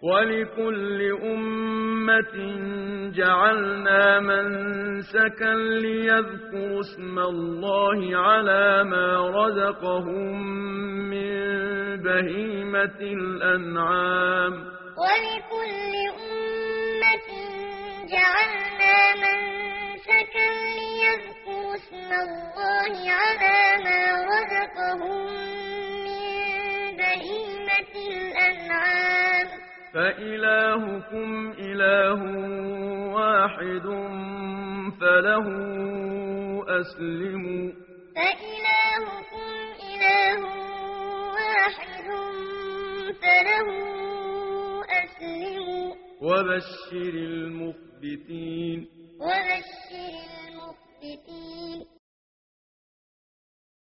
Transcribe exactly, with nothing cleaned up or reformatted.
ولكل أمة جعلنا منسكا ليذكروا اسم الله على ما رزقهم من بهيمة الأنعام ولكل أمة جعلنا منسكا ليذكروا اسم الله على ما رزقهم من بهيمة الأنعام فإلهكم إله واحد فله أسلموا فإلهكم إله واحد فله أسلموا وبشر المخبتين وبشر